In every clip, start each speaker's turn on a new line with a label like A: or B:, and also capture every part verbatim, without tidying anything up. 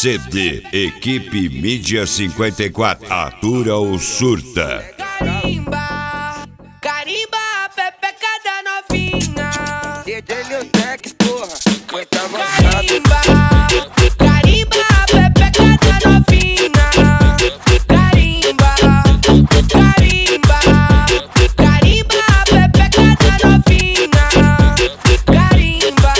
A: C D Equipe Mídia cinquenta e quatro. Atura ou surta?
B: Carimba, carimba a pepeca da novinha.
C: D J Leotec, porra, muito avançado.
B: Carimba, carimba a pepeca da novinha. Carimba, carimba, carimba a pepeca da novinha. Carimba.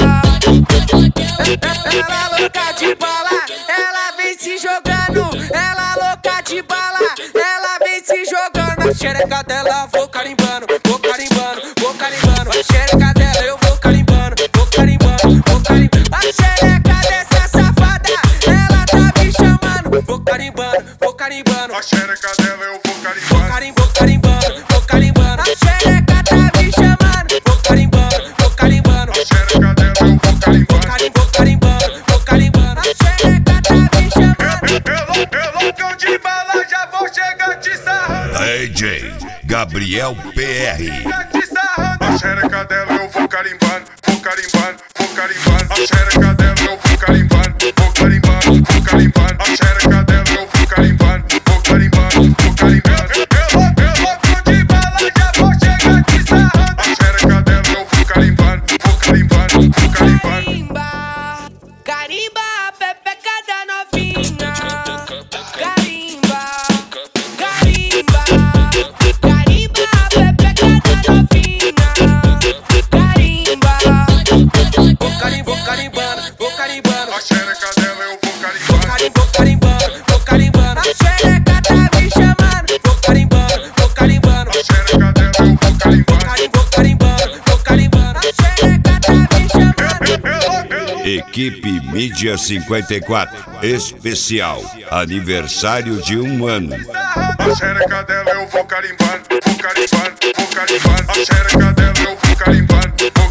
B: Ela louca de bala, ela vem se jogando. Ela louca de bala, ela vem se jogando.
C: A xereca dela vou carimbando, vou carimbando, vou carimbando. A xereca dela eu vou carimbando, vou carimbando, vou carimbando.
B: A xereca dessa safada, ela tá me chamando.
C: Vou carimbando, vou carimbando.
D: A xereca dela eu vou
C: Vou
D: carimbando.
C: carim, vou carimbando, vou carimbando.
B: A xereca tá me chamando.
C: Vou carimbando, vou carimbando.
D: A xereca dela eu vou carimbando.
C: Carim, vou carimbando, vou carimbando.
B: A xereca tá me chamando.
D: Eu loucão de bala, já vou chegar te sarrando.
A: D J Gabriel P R.
D: Chegar te sarrando. A xereca dela eu vou carimbando, vou carimbando, vou carimbando. A xereca dela eu vou carimbando, vou carimbando, vou carimbando. A xereca dela eu vou carimbando, vou carimbando, vou carimbando. Eu louco de bala, já vou chegar te sarrando. A xereca dela eu vou carimbando, vou carimbando, vou carimbando.
B: Carimba, carimba a pepeca da novinha. Carimba, carimba, carimba a pepeca da novinha. Carimba,
C: Vou carim, vou carimbando, vou carimbando.
D: A xereca dela eu vou carimbando.
C: Carim, vou carimbando, vou carimbando.
B: a xereca tá me chamando.
C: Vou carimbando, vou carimbando.
D: A xereca dela eu vou carimbando.
C: Carim, vou carimbando, vou carimbando.
B: A xereca tá me chamando.
A: Equipe Mídia cinquenta e quatro. Especial aniversário de um ano.
D: A xereca dela eu vou carimbando, vou carimbando, vou carimbando. A xereca dela eu vou carimbando, vou